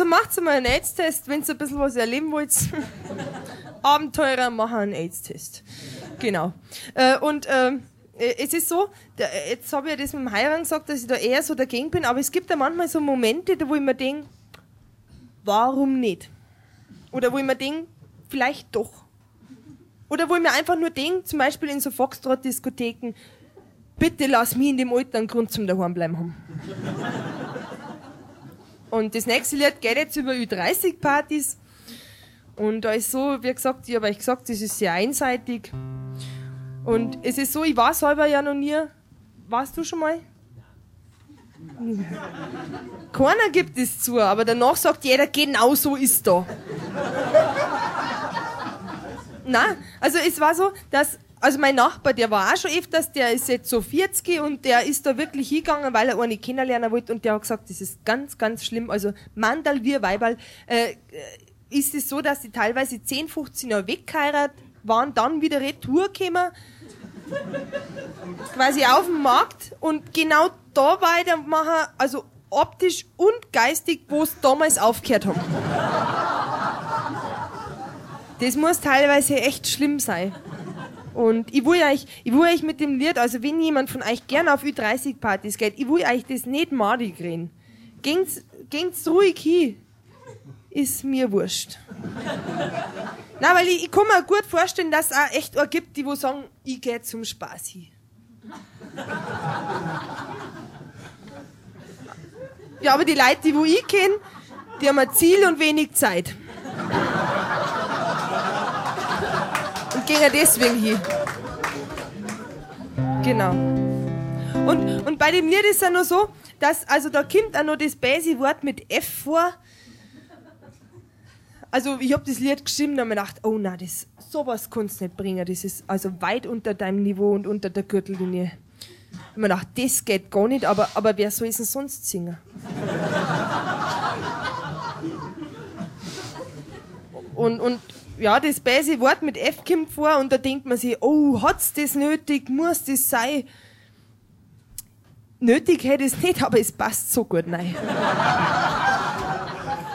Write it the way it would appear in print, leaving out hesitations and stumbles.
macht's mal einen AIDS-Test, wenn ihr ein bisschen was erleben wollt. Abenteurer machen einen AIDS-Test. Genau. Es ist so, jetzt habe ich ja das mit dem Heiraten gesagt, dass ich da eher so dagegen bin, aber es gibt ja manchmal so Momente, wo ich mir denke, warum nicht? Oder wo ich mir denke, vielleicht doch. Oder wo ich mir einfach nur denke, zum Beispiel in so Foxtrot-Diskotheken, bitte lass mich in dem Alter einen Grund zum Daheimbleiben haben. Und das nächste Lied geht jetzt über Ü30-Partys. Und da ist so, wie gesagt, ich habe euch gesagt, das ist sehr einseitig. Und es ist so, ich war selber ja noch nie. Warst du schon mal? Keiner gibt es zu, aber danach sagt jeder, genau so ist da. Nein, also es war so, dass, also mein Nachbar, der war auch schon öfters, der ist jetzt so 40 und der ist da wirklich hingegangen, weil er eine kennenlernen wollte und der hat gesagt, das ist ganz, ganz schlimm. Also Mandal wie Weiberl, ist es so, dass die teilweise 10, 15 Jahre weggeheiratet waren, dann wieder retour gekommen, quasi auf dem Markt und genau da weitermachen, also optisch und geistig, wo es damals aufgehört haben. Das muss teilweise echt schlimm sein. Und ich will euch mit dem Lied, also wenn jemand von euch gerne auf Ü30-Partys geht, ich will euch das nicht madig reden. Ging's ruhig hin. Ist mir wurscht. Nein, weil ich kann mir gut vorstellen, dass es auch echt einen gibt, die sagen, ich gehe zum Spaß hin. Ja, aber die Leute, die ich kenne, die haben ein Ziel und wenig Zeit. Und gehen deswegen hin. Genau. Und bei dem Lied ist es ja noch so, dass, also da kommt auch noch das Basi-Wort mit F vor. Also ich habe das Lied geschrieben und habe mir gedacht, oh nein, sowas kannst du nicht bringen, das ist also weit unter deinem Niveau und unter der Gürtellinie. Ich habe mir gedacht, das geht gar nicht, aber wer soll es denn sonst singen? Und ja, das böse Wort mit F kommt vor und da denkt man sich, oh, hat's das nötig, muss das sein? Nötig hätte es nicht, aber es passt so gut rein.